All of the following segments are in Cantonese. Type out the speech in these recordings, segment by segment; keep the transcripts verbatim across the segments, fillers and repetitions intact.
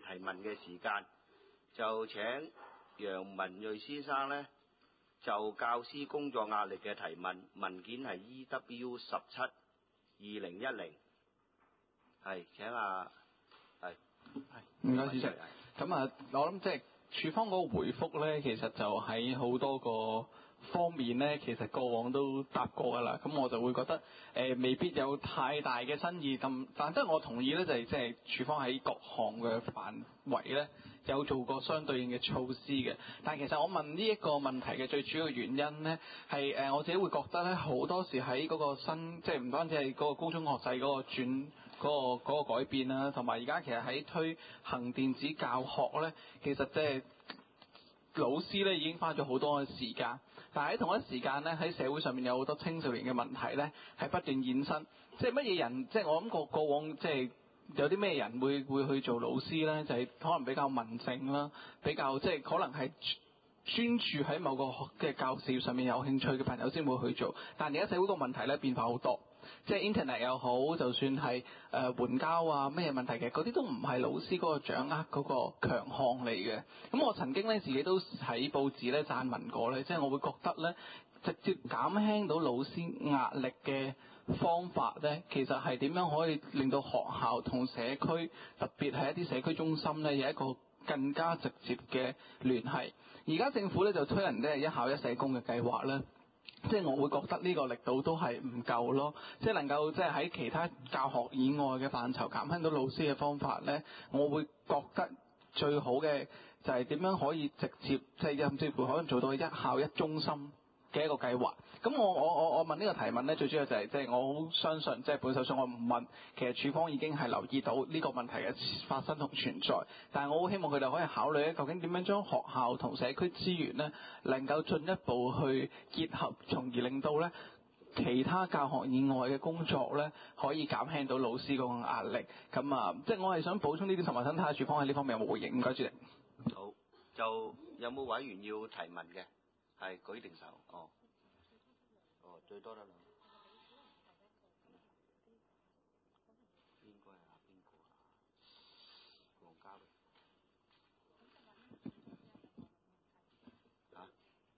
提問嘅時間，就請楊文睿先生呢就教師工作壓力嘅提問，文件係 E W 十七二零一零，係請啊，係係唔該主席。咁啊，我諗即係署方嗰個回覆咧，其實就喺好多個方面咧，其實過往都答過噶啦。咁我就會覺得誒、呃、未必有太大嘅新意。咁但係我同意咧，就係即係署方喺各項嘅範圍咧有做過相對應嘅措施嘅。但係其實我問呢一個問題嘅最主要原因咧，係誒、呃、我自己會覺得咧，好多時喺嗰個新即係唔單止係嗰個高中學制嗰個轉嗰、嗰個嗰個改變啦，同埋而家其實喺推行電子教學咧，其實即係老師咧已經花咗好多嘅時間，但係喺同一時間咧，喺社會上面有好多青少年嘅問題咧係不斷衍生。即係乜嘢人？即係我諗過過往即係有啲咩人會會去做老師咧？就係、是、可能比較文靜啦，比較即係可能係專注喺某個嘅教事業上面有興趣嘅朋友先會去做。但係而家社會個問題咧變化好多。即係 internet 又好，就算係誒援交啊咩問題嘅，嗰啲都唔係老師嗰個掌握嗰個強項嚟嘅。咁我曾經咧自己都喺報紙咧撰文過咧，即係我會覺得咧直接減輕到老師壓力嘅方法咧，其實係點樣可以令到學校同社區，特別係一啲社區中心咧有一個更加直接嘅聯繫。而家政府咧就推人咧一校一社工嘅計劃咧。即係我會覺得呢個力度都係唔夠咯，即係能夠即係喺其他教學以外嘅範疇減輕到老師嘅方法呢，我會覺得最好嘅就係點樣可以直接即係甚至乎可能做到一校一中心嘅一個計劃。咁我我我我問呢個提問呢，最主要就係即係我好相信，即係本手上我唔問，其實署方已經係留意到呢個問題嘅發生同存在。但係我好希望佢哋可以考慮咧，究竟點樣將學校同社區資源呢能夠進一步去結合，從而令到呢其他教學以外嘅工作呢可以減輕到老師嗰個壓力。咁啊，即係我係想補充呢啲，同埋想睇下署方喺呢方面有冇回應。唔該，主席。 好，就有冇委員要提問嘅？係舉定手，哦，哦，最多得兩個，應該係啊，邊個啊？黃家榮，嚇？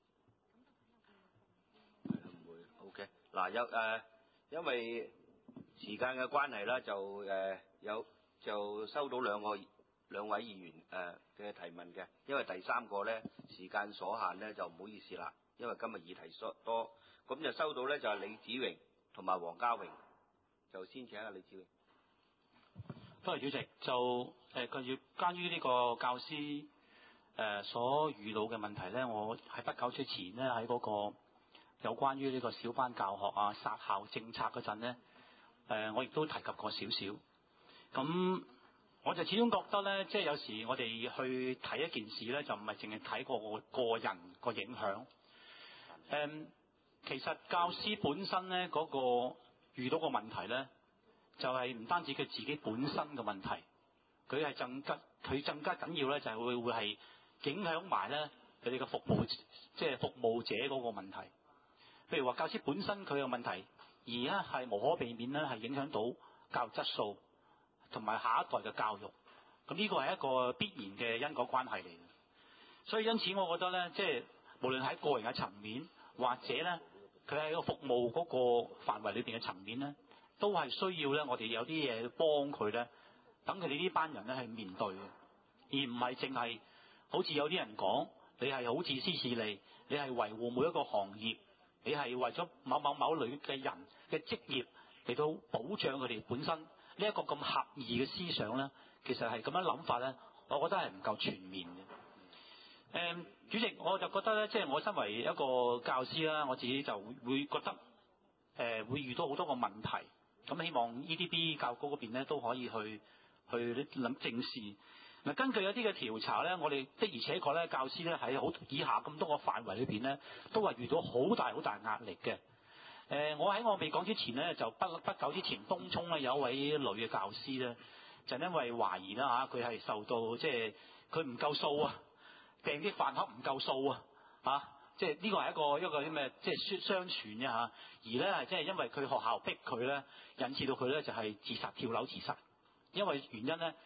係啊，唔會 ，OK。嗱，有誒，因為時間嘅關係啦，就誒有就收到兩個兩位議員誒嘅提問嘅，因為第三個咧時間所限咧就唔好意思啦，因為今日議題多，咁就收到咧就係李子榮同埋黃家榮，就先請阿李子榮。 多謝主席。就誒關於關於呢個教師誒、呃、所遇到嘅問題咧，我喺不久之前咧喺嗰個有關於呢個小班教學啊殺校政策嗰陣咧，誒、呃、我亦都提及過少少。咁我就始終覺得咧，即係有時我哋去睇一件事咧，就唔係淨係睇個個人個影響。誒、嗯，其實教師本身咧嗰、嗰個遇到個問題咧，就係、係、唔單止佢自己本身嘅問題，佢係更加佢更加緊要咧，就係會會係影響埋咧佢哋嘅服務，即係服務者嗰個問題。譬如話教師本身佢有問題，而家係無可避免咧，係影響到教育質素。同埋下一代嘅教育，咁呢個係一個必然嘅因果關係嚟嘅。所以因此，我覺得咧，即係無論喺個人嘅層面，或者咧佢喺個服務嗰個範圍裏邊嘅層面咧，都係需要咧，我哋有啲嘢幫佢咧，等佢哋呢班人咧係面對嘅，而唔係淨係好似有啲人講，你係好自私自利，你係維護每一個行業，你係為咗某某某類嘅人嘅職業嚟到保障佢哋本身。呢一個咁狹義嘅思想咧，其實係咁樣諗法咧，我覺得係唔夠全面嘅。誒、嗯，主席，我就覺得咧，即係我身為一個教師啦，我自己就會覺得誒、呃、會遇到好多個問題。咁希望 E D B 教育局嗰邊咧都可以去去諗正視。嗱，根據有啲嘅調查咧，我哋的而且確咧，教師咧喺好以下咁多個範圍裏邊咧，都係遇到好大好大壓力嘅。誒、呃，我喺我未講之前咧，就不不久之前，東涌咧有一位女嘅教師咧，就因為懷疑啦嚇，佢係受到即係佢唔夠數啊，訂啲飯盒唔夠數啊，嚇，即係呢個係一個一個啲咩，即係相傳啫嚇。而咧係即係因為佢學校逼佢咧，引致到佢咧就係自殺跳樓自殺，因為原因咧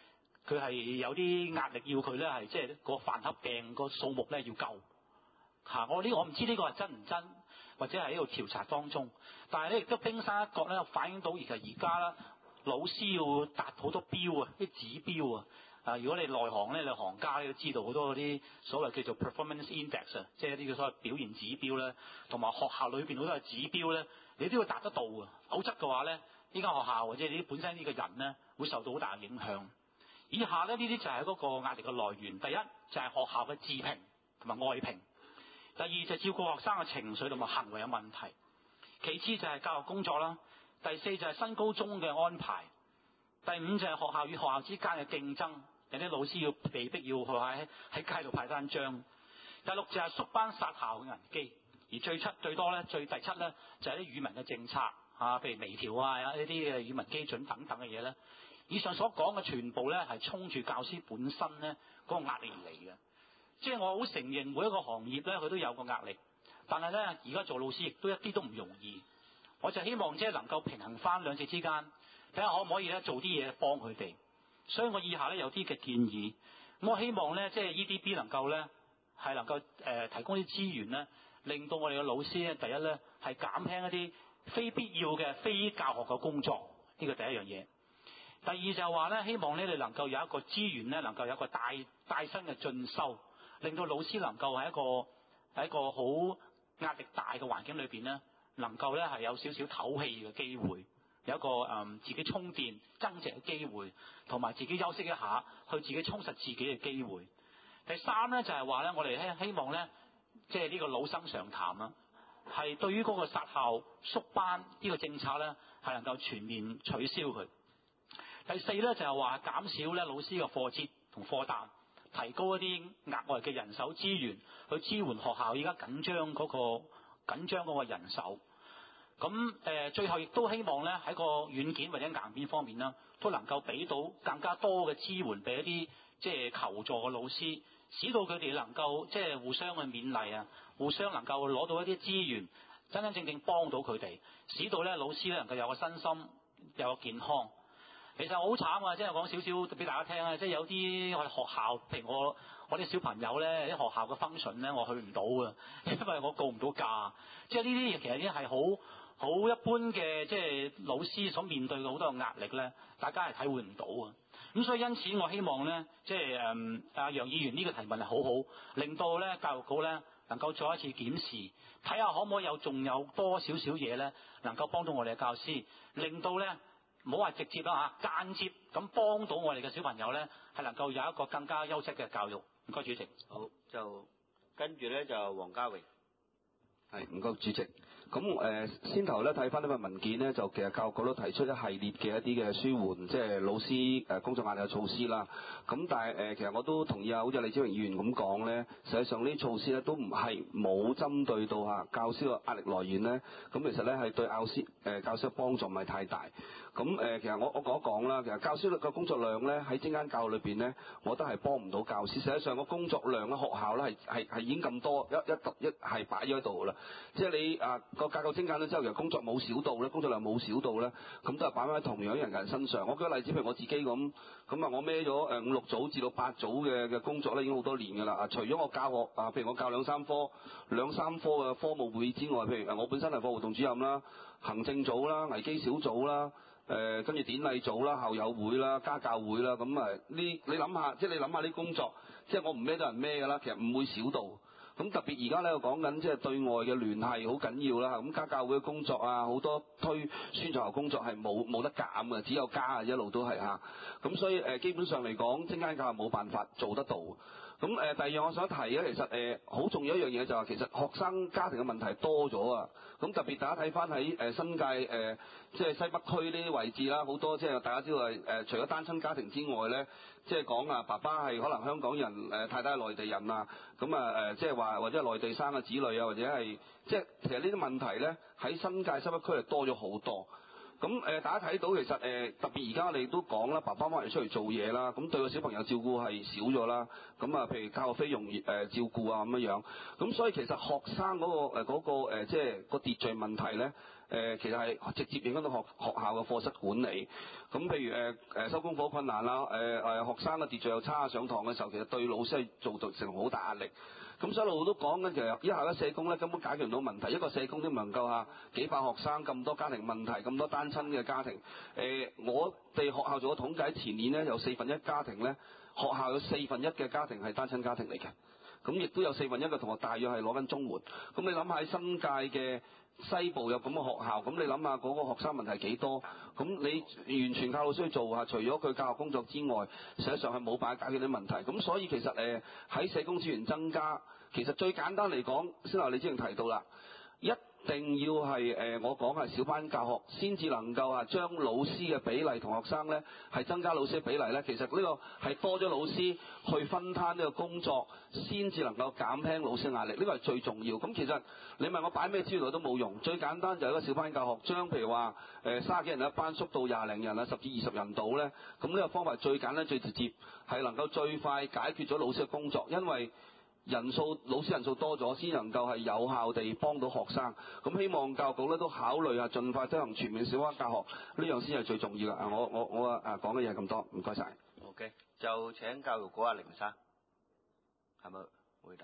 佢係有啲壓力要佢咧係即係個飯盒訂個數目咧要夠嚇。我呢我唔知呢個係真唔真，或者係喺度調查當中。但係咧亦都冰山一角咧反映到其實而家啦，老師要達好多標啊，啲指標啊。啊！如果你內行咧，你行家咧都知道好多嗰啲所謂叫做 performance index 啊，即係一啲嘅所謂表現指標咧，同埋學校裏邊好多嘅指標咧，你都要達得到啊！否則嘅話咧，呢間學校或者你本身呢個人咧，會受到好大嘅影響。以下咧呢啲就係嗰個壓力嘅來源。第一就係、是、學校嘅自評同埋外評，第二就係照顧學生嘅情緒同埋行為嘅問題，其次就係教育工作啦，第四就係新高中嘅安排，第五就係學校與學校之間嘅競爭。有啲老師要被逼要去喺喺街度派單張。第六就係縮班殺校嘅危機，而最七最多咧，最第七咧就係、是、啲語文嘅政策啊，譬如微調啊，呢啲嘅語文基準等等嘅嘢咧。以上所講嘅全部咧係衝住教師本身咧嗰個壓力而嚟嘅。即係我好承認每一個行業咧佢都有個壓力，但係咧而家做老師亦都一啲都唔容易。我就希望即係能夠平衡翻兩者之間，睇下可唔可以咧做啲嘢幫佢哋。所以我以下咧有啲嘅建議，我希望咧即係 E D B 能夠咧係能夠誒、呃、提供啲資源咧，令到我哋嘅老師咧第一咧係減輕一啲非必要嘅非教學嘅工作，呢個第一樣嘢。第二就係話咧，希望咧你能夠有一個資源咧，能夠有一個帶帶薪嘅進修，令到老師能夠喺一個喺一個好壓力大嘅環境裏邊咧，能夠咧係有少少唞氣嘅機會。有一個誒、嗯、自己充電增值嘅機會，同埋自己休息一下，去自己充實自己嘅機會。第三咧就係話咧，我哋希希望咧，即係呢個老生常談啦，係對於嗰個殺校縮班呢個政策咧，係能夠全面取消佢。第四咧就係話減少咧老師嘅課節同課擔，提高一啲額外嘅人手資源去支援學校而家緊張嗰個緊張嗰個人手。咁誒、呃，最後亦都希望咧喺個軟件或者硬件方面啦，都能夠俾到更加多嘅支援俾一啲即係求助嘅老師，使到佢哋能夠即係互相去勉勵啊，互相能夠攞到一啲資源，真真正正幫到佢哋，使到咧老師咧能夠有個身心有個健康。其實我好慘啊，即係講少少俾大家聽啊，即係有啲我哋學校，譬如我我啲小朋友咧，啲學校嘅 function 咧，我去唔到啊，因為我告唔到假。即係呢啲嘢其實已經係好。好一般嘅即係老師所面對嘅好多嘅壓力咧，大家係體會唔到啊！咁所以因此我希望咧，即係誒阿楊議員呢個提問係好好，令到咧教育局咧能夠再一次檢視，睇下可唔可以有仲有多少少嘢咧，能夠幫到我哋嘅教師，令到咧唔好話直接啦嚇，間接咁幫到我哋嘅小朋友咧，係能夠有一個更加優質嘅教育。唔該，主席。 好，就跟住咧就黃家榮。 係，唔該主席。咁誒、呃，先頭咧睇翻呢份文件咧，就其實教育局都提出一系列嘅一啲嘅舒緩，即係老師誒工作壓力嘅措施啦。咁但係誒、呃，其實我都同意啊，好似李子榮議員咁講咧，實際上呢啲措施咧都唔係冇針對到嚇教師嘅壓力來源咧。咁其實咧係對教師誒、呃、教師嘅幫助唔係太大。咁誒、呃，其實我我講一講啦，其實教師嘅工作量咧喺精簡教育裏邊咧，我覺得係幫唔到教師。實際上個工作量咧，學校咧係係係已經咁多，一一一係擺咗喺度啦。即係你啊個架構精簡咗之後，其實工作冇少到咧，工作量冇少到咧，咁都係擺翻喺同樣人嘅人身上。我舉個例子，譬如我自己咁，咁啊我孭咗誒五六組至到八組嘅嘅工作咧，已經好多年㗎啦。啊，除咗我教學啊，譬如我教兩三科，兩三科嘅科務會之外，譬如誒我本身係課活動主任啦、行政組啦、危機小組啦。誒跟住典禮組啦、校友會啦、家教會啦，咁啊呢你諗下，即係你諗下啲工作，即係我唔孭都人孭㗎啦，其實唔會少到。咁特別而家咧講緊即係對外嘅聯繫好緊要啦，咁家教會嘅工作啊，好多推宣傳學工作係冇冇得減嘅，只有加啊，一路都係嚇。咁所以誒基本上嚟講，精簡教育冇辦法做得到。咁誒第二樣我想提咧，其實誒好重要一樣嘢就係其實學生家庭嘅問題多咗啊。咁特別大家睇翻喺誒新界誒即係西北區呢啲位置啦，好多即係大家知道係誒除咗單親家庭之外咧，即係講啊爸爸係可能香港人，誒太太係內地人啊，咁啊誒即係話或者係內地生嘅子女啊，或者係即係其實呢啲問題咧喺新界西北區係多咗好多。咁誒、呃，大家睇到其實誒、呃，特別而家我哋都講啦，爸爸媽媽出嚟做嘢啦，咁對個小朋友照顧係少咗啦。咁啊，譬如教學費用誒、呃、照顧啊咁樣樣。咁所以其實學生嗰、那個誒嗰、呃那個、呃、即係個秩序問題咧， 誒其實係直接影響到學學校嘅課室管理。咁譬如誒誒收功課困難啦，誒誒學生嘅秩序又差，上堂嘅時候其實對老師係造到成好大壓力。咁所以一路都講緊，其實一校一社工咧根本解決唔到問題，一個社工都唔能夠嚇幾百學生咁多家庭問題，咁多單親嘅家庭。誒、呃，我哋學校做個統計，前年咧有四分一家庭咧，學校有四分一嘅家庭係單親家庭嚟嘅。咁亦都有四分一嘅同學大約係攞緊綜援。咁你諗下喺新界嘅西部有咁嘅學校，咁你諗下嗰個學生問題幾多？咁你完全靠老師去做嚇，除咗佢教學工作之外，實際上係冇辦法解決啲問題。咁所以其實誒喺社工資源增加，其實最簡單嚟講，先頭你之前提到啦，一定要係誒我講係小班教學，先至能夠啊將老師嘅比例同學生咧係增加老師嘅比例咧。其實呢個係多咗老師去分攤呢個工作，先至能夠減輕老師壓力。呢個係最重要。咁其實你問我擺咩資料都冇用，最簡單就係一個小班教學，將譬如話誒三十幾人一班縮到廿零人啊，十至二十人度咧。咁呢個方法最簡單最直接，係能夠最快解決咗老師嘅工作，因為人數老師人數多咗，先能夠係有效地幫到學生。咁希望教育局咧都考慮啊，盡快推行全面小班教學，呢樣先係最重要嘅。啊，我我我啊講嘅嘢咁多，唔該晒。 OK，就請教育局阿凌生，係咪回答？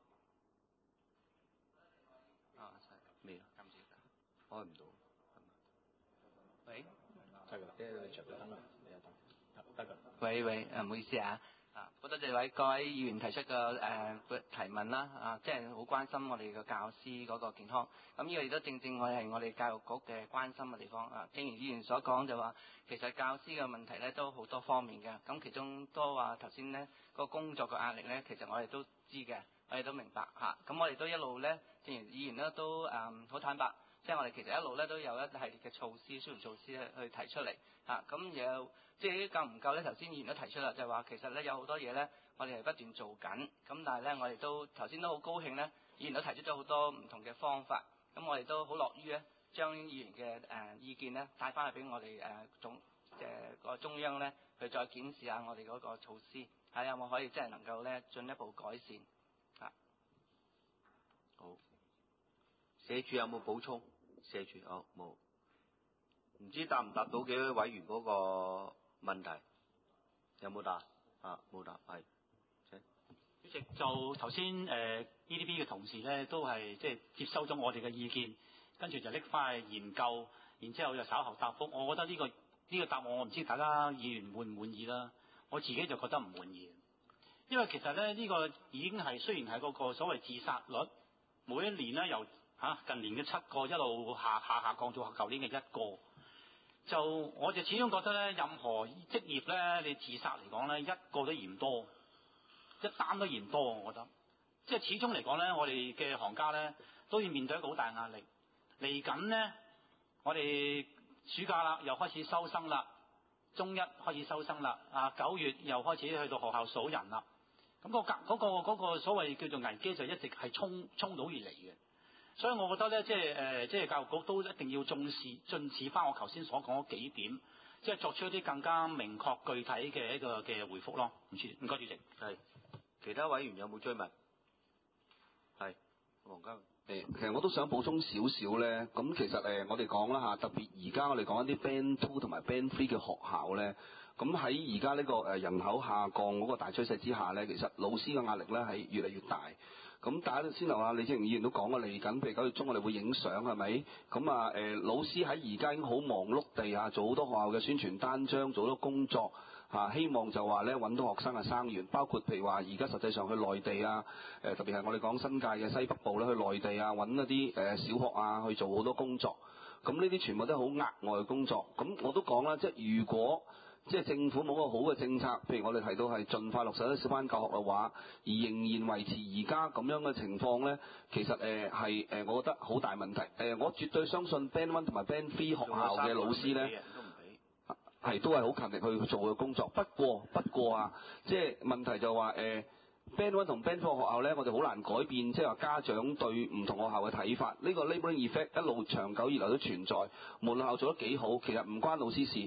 啊，未啊，今次開唔到。 喂， 得㗎，即係你着咗燈啦，你有燈，得㗎。 喂喂，誒唔好意思啊。啊，好多謝位各位議員提出嘅誒、呃、提問啦，啊，即係好關心我哋嘅教師嗰個健康。咁呢個亦都正正我係我哋教育局嘅關心嘅地方啊。正如議員所講就話，其實教師嘅問題咧都好多方面嘅。咁其中都話頭先咧個工作嘅壓力咧，其實我哋都知嘅，我哋都明白嚇。咁、啊、我哋都一路咧，正如議員咧都誒好、嗯、坦白。即係我哋其實一路咧都有一系列嘅措施、舒緩措施咧去提出嚟嚇，咁又即係夠唔夠咧？頭先議員都提出啦，就係話其實咧有好多嘢咧，我哋係不斷做緊，咁但係咧我哋都頭先都好高興咧，議員都提出咗好多唔同嘅方法，咁我哋都好樂於咧將議員嘅誒意見咧帶翻去俾我哋誒總誒個中央咧去再檢視下我哋嗰個措施，睇有冇可以即係能夠咧進一步改善嚇。 好。社署有冇補充？社署哦冇，唔知答唔答到幾位委員嗰個問題？有冇答？啊冇答，係。 主席就頭先誒 E D B 嘅同事咧，都係即係接收咗我哋嘅意見，跟住就拎翻去研究，然之後就稍後答覆。我覺得呢、這個呢、這個答案我唔知大家議員滿唔滿意啦。我自己就覺得唔滿意，因為其實咧呢、這個已經係雖然係嗰個所謂自殺率，每一年咧由嚇近年嘅七個一路下下下降到舊年嘅一個，就我就始終覺得咧，任何職業咧，你自殺嚟講咧，一個都嫌多，一單都嫌多，我覺得。即係始終嚟講咧，我哋嘅行家咧都要面對一個好大壓力。嚟緊咧，我哋暑假啦，又開始收生啦，中一開始收生啦，啊九月又開始去到學校數人啦。咁、嗰個嗰、嗰個嗰個所謂叫做危機就一直係衝衝到而嚟嘅。所以我覺得咧，即係誒，即係教育局都一定要重視、盡視翻我頭先所講嗰幾點，即係作出一啲更加明確、具體嘅一個嘅回覆咯。唔該，唔該，主席。 係。其他委員有冇追問？係。黃家。 誒，其實我都想補充少少咧。咁其實誒，我哋講啦嚇，特別而家我哋講一啲 Band Two 同埋 Band Three 嘅學校咧，咁喺而家呢個誒人口下降嗰個大趨勢之下咧，其實老師嘅壓力咧係越嚟越大。咁大家先頭啊，李志榮議員都講過嚟緊，譬如九月中我哋會影相係咪？咁啊誒，老師喺而家已經好忙碌地啊，做好多學校嘅宣傳單張，做好多工作嚇，希望就話咧揾到學生嘅生源，包括譬如話而家實際上去內地啊，誒特別係我哋講新界嘅西北部咧，去內地啊揾一啲誒小學啊去做好多工作。咁呢啲全部都係好額外嘅工作。咁我都講啦，即係如果即係政府冇個好嘅政策，譬如我哋提到係盡快落實啲小班教學嘅話，而仍然維持而家咁樣嘅情況咧，其實誒係誒，我覺得好大問題。誒、呃，我絕對相信 Band One 同埋 Band Three 學校嘅老師咧，係都係好勤力去做嘅工作。不過不過啊，即係問題就話誒。呃Band One 同 Band Four 學校咧，我哋好難改變，即係話家長對唔同學校嘅睇法。呢個 labelling effect 一路長久以來都存在。無論學校做得幾好，其實唔關老師事，而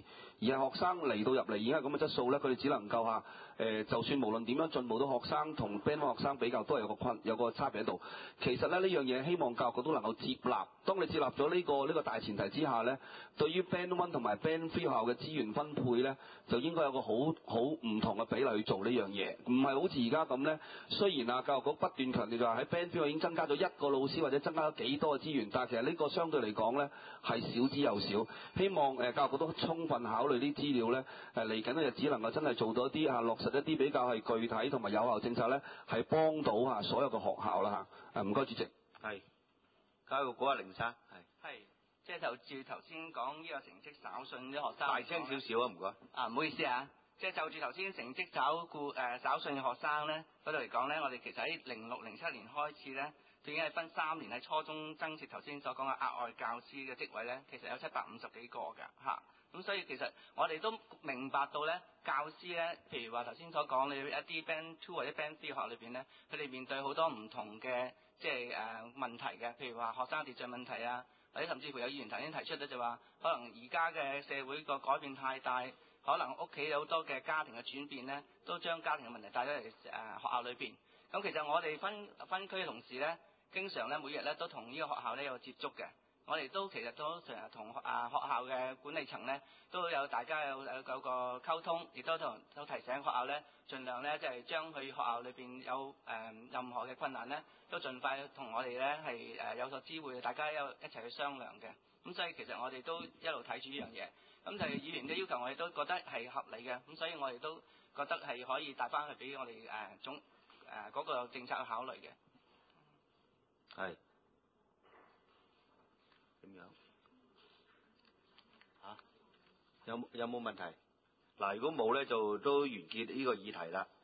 而係學生嚟到入嚟已經係咁嘅質素咧，佢哋只能夠嚇誒，就算無論點樣進步，到學生同 Band One 學生比較都係有個困有個差別喺度。其實咧呢樣嘢希望教育局都能夠接納。當你接納咗呢個呢個大前提之下咧，對於 Band One 同埋 Band Three 學校嘅資源分配咧，就應該有個好好唔同嘅比例去做呢樣嘢，唔係好似而家咁咧。雖然啊教育局不斷強調就話喺 Band Three 已經增加咗一個老師或者增加咗幾多嘅資源，但係其實呢個相對嚟講咧係少之又少。希望誒教育局都充分考慮啲資料咧，誒嚟緊嘅日子能夠真係做到一啲嚇落實一啲比較係具體同埋有效政策咧，係幫到嚇所有嘅學校啦嚇。誒唔該主席。 係教育局啊，凌生係。 係，即係就住頭先講呢個成績稍遜啲學生， 大聲少少啊，唔該。 啊，唔好意思啊，即係就住頭先成績稍顧誒稍遜嘅學生咧嗰度嚟講咧，我哋其實喺零六零七年開始咧，就已經係分三年喺初中增設頭先所講嘅額外教師嘅職位咧，其實有七百五十幾個㗎嚇。咁所以其實我哋都明白到咧，教師咧，譬如話頭先所講，你一啲 Band Two 或者 Band Three 學校裏邊咧，佢哋面對好多唔同嘅即係誒、呃、問題嘅，譬如話學生秩序問題啊，或者甚至乎有議員頭先提出咧，就話可能而家嘅社會個改變太大，可能屋企有好多嘅家庭嘅轉變咧，都將家庭嘅問題帶咗嚟誒學校裏邊。咁其實我哋分分區嘅同事咧，經常咧每日咧都同呢個學校咧有接觸嘅。我哋都其實都成日同啊學校嘅管理層咧都有大家有有有個溝通，亦都同都提醒學校咧，盡量咧即係將佢學校裏邊有誒、呃、任何嘅困難咧，都盡快同我哋咧係誒有所知會，大家有一齊去商量嘅。咁所以其實我哋都一路睇住呢樣嘢。咁就係議員嘅要求，我哋都覺得係合理嘅。咁所以我哋都覺得係可以帶翻去俾我哋誒、呃、總誒嗰、呃那個政策去考慮嘅。 係。點樣？嚇？有有冇問題？嗱，如果冇咧，就都完結呢個議題啦。